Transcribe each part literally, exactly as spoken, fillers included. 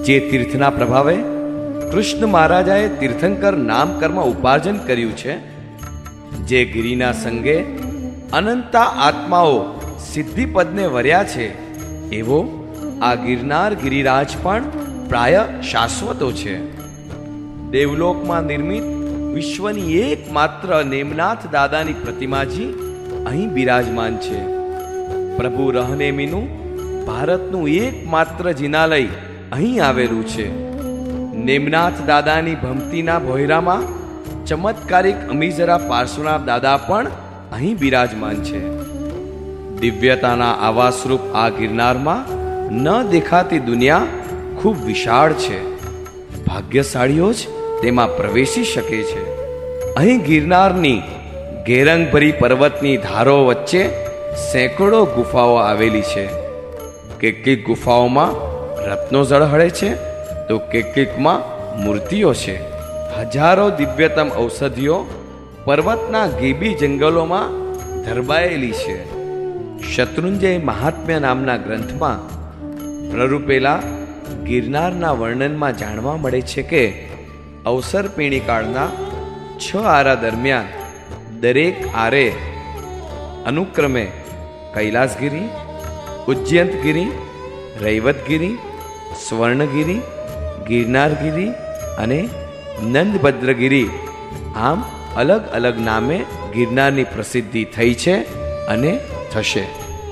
જે તીર્થના પ્રભાવે કૃષ્ણ મહારાજાએ તીર્થંકર નામ કર્મ ઉપાર્જન કર્યું છે, જે ગિરિના સંગે અનંતા આત્માઓ સિદ્ધિપદને વર્યા છે, એવો આ ગિરનાર ગિરિરાજ પણ પ્રાય શાશ્વતો છે. દેવલોકમાં નિર્મિત વિશ્વની એકમાત્ર નેમનાથ દાદાની પ્રતિમાજી અહીં બિરાજમાન છે. પ્રભુ રહનેમીનું ભારતનું એકમાત્ર જિનાલય અહીં આવેલું છે. નેમનાથ દાદાની ભમતીના ભોયરામાં ચમત્કારિક અમીજરા પાર્શ્વનાથ દાદા પણ અહીં બિરાજમાન છે. દિવ્યતાના આવાસરૂપ આ ગિરનારમાં ન દેખાતી દુનિયા ખૂબ વિશાળ છે. ભાગ્યશાળીઓ જ તેમાં પ્રવેશી શકે છે. અહીં ગિરનારની ગેરંગભરી પર્વતની ધારો વચ્ચે સેંકડો ગુફાઓ આવેલી છે. કેટલીક ગુફાઓમાં રત્નો ઝળહળે છે, તો કેટલીકમાં મૂર્તિઓ છે. હજારો દિવ્યતમ ઔષધિઓ પર્વતના ગીબી જંગલોમાં ધરબાયેલી છે. શત્રુંજય મહાત્મ્ય નામના ગ્રંથમાં પ્રરૂપેલા ગિરનારના વર્ણનમાં જાણવા મળે છે કે અવસર પીણી કાળના છ આરા દરમિયાન દરેક આરે અનુક્રમે કૈલાસગીરી, ઉજ્જયંતગીરી, રૈવતગીરી, સ્વર્ણગીરી, ગિરનારગીરી અને નંદભદ્રગીરી આમ અલગ અલગ નામે ગિરનારની પ્રસિદ્ધિ થઈ છે અને થશે.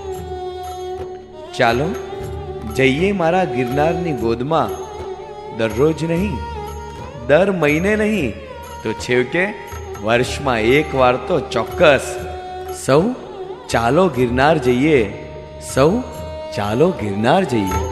ચાલો જઈએ મારા ગિરનારની ગોદમાં. દરરોજ નહીં, દર મહિને નહીં, તો છેવટે વર્ષમાં એક વાર તો ચોક્કસ. સૌ ચાલો ગિરનાર જઈએ, સૌ ચાલો ગિરનાર જઈએ.